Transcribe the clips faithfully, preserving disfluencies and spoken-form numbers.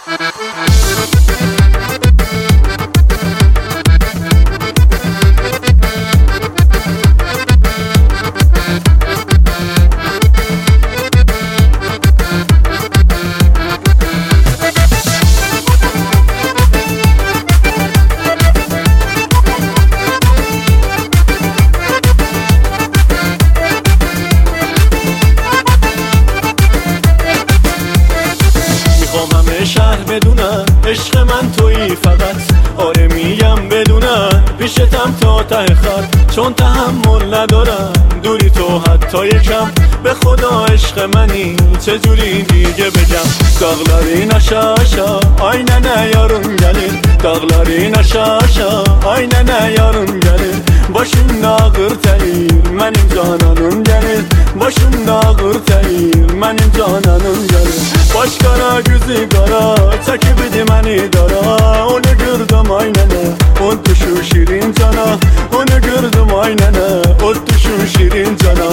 شهر بدونن عشق من تویی فقط، آره میگم بدونن پیشتم تا ته خط، چون تحمل ندارم دوری تو حتی یکم، به خدا عشق منی چجوری دیگه بگم. Dağların aşağı aşağı aynen yarın gelir, Dağların aşağı aşağı aynen yarın gelir, başımda ağır teyir benim cananım gelir, başımda ağır teyir benim cananım gelir. Baş kara gözü kara çekip idi beni dara, onu gördüm aynene ottu şu şirin cana, onu gördüm aynene ottu şu şirin cana.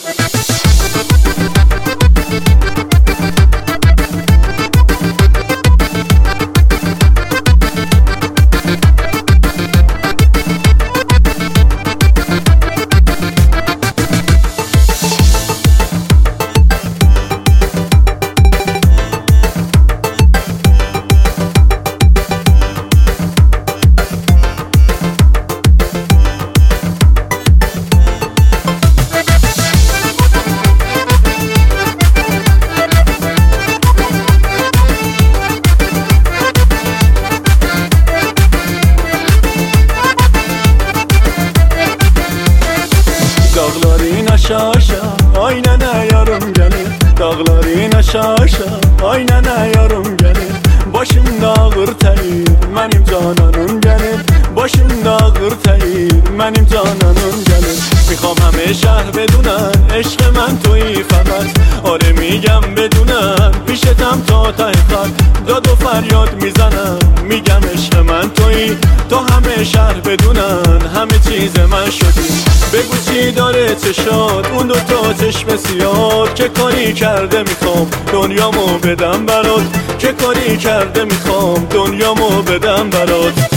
Dağların aşağı aşağı aynen yarım gelir, Dağların aşağı aşağı aynen yarım gelir, başımda ağır teyir benim cananım gelir, başımda ağır teyir benim cananım gelir. میخوام همه شهر بدونن عشق من تویی فقط، آره میگم بدونن پیشتم تا ته خط، داد و فریاد میزنم میگم عشق من تویی، تو همه شهر بدونن همه چیز من شدی. بگو چی داره چشات اون دو تا چشم سیاه، که کاری کرده میخوام دنیامو بدم برات، که کاری کرده میخوام دنیامو بدم برات.